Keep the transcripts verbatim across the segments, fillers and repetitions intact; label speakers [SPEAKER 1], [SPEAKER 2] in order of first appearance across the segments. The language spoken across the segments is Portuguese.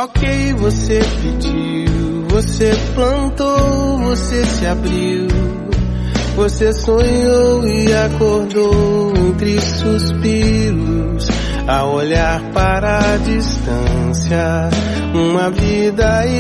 [SPEAKER 1] Ok, você pediu, você plantou, você se abriu, você sonhou e acordou entre suspiros, a olhar para a distância, uma vida a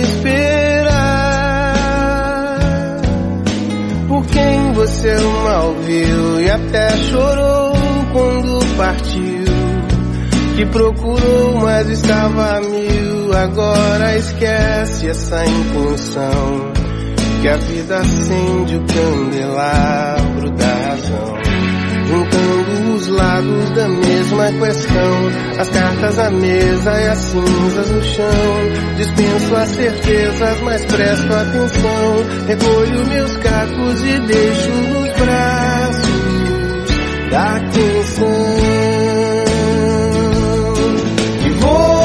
[SPEAKER 1] esperar. Por quem você mal viu e até chorou quando partiu, que procurou mas estava a mil, agora esquece essa intenção, que a vida acende o candelabro da razão, juntando os lados da mesma questão, as cartas à mesa e as cinzas no chão. Dispenso as certezas, mas presto atenção, recolho meus cacos e deixo nos braços da canção. E vou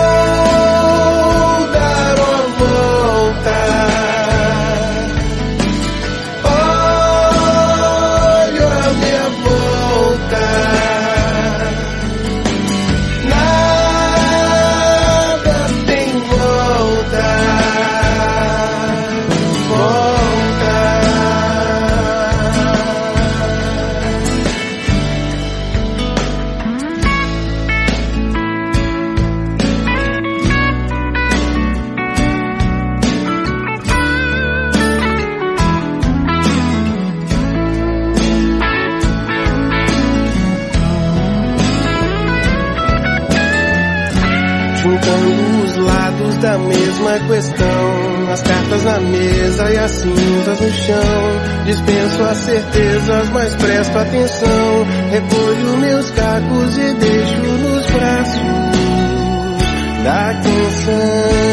[SPEAKER 1] dar uma volta, olho a minha volta, nada tem volta, volta. Juntando os lados da mesma questão, as cartas na mesa e as cinzas no chão. Dispenso as certezas, mas presto atenção, recolho meus cacos e deixo nos braços da canção.